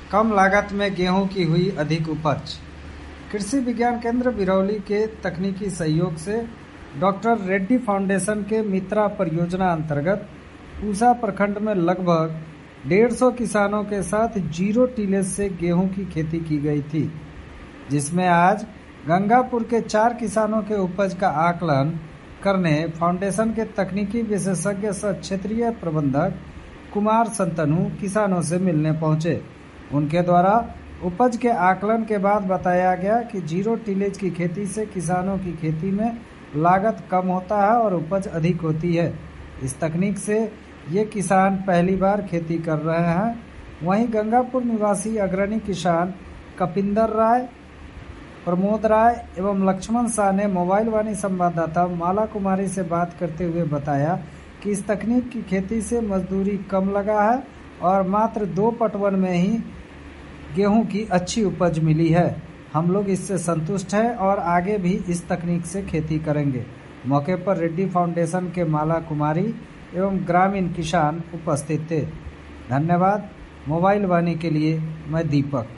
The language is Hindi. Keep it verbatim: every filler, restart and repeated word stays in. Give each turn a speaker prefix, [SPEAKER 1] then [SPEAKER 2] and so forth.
[SPEAKER 1] कम लागत में गेहूं की हुई अधिक उपज। कृषि विज्ञान केंद्र बिरौली के तकनीकी सहयोग से डॉक्टर रेड्डी फाउंडेशन के मित्रा परियोजना अंतर्गत पूसा प्रखंड में लगभग डेढ़ सौ किसानों के साथ जीरो टीलेज से गेहूं की खेती की गई थी, जिसमें आज गंगापुर के चार किसानों के उपज का आकलन करने फाउंडेशन के तकनीकी विशेषज्ञ सह क्षेत्रीय प्रबंधक कुमार संतनु किसानों से मिलने पहुंचे। उनके द्वारा उपज के आकलन के बाद बताया गया कि जीरो टीलेज की खेती से किसानों की खेती में लागत कम होता है और उपज अधिक होती है। इस तकनीक से ये किसान पहली बार खेती कर रहे हैं। वहीं गंगापुर निवासी अग्रणी किसान कपिंदर राय, प्रमोद राय एवं लक्ष्मण शाह ने मोबाइल वाणी संवाददाता माला कुमारी से बात करते हुए बताया कि इस तकनीक की खेती से मजदूरी कम लगा है और मात्र दो पटवन में ही गेहूं की अच्छी उपज मिली है। हम लोग इससे संतुष्ट हैं और आगे भी इस तकनीक से खेती करेंगे। मौके पर रेड्डी फाउंडेशन के माला कुमारी एवं ग्रामीण किसान उपस्थित थे। धन्यवाद। मोबाइल वाणी के लिए मैं दीपक।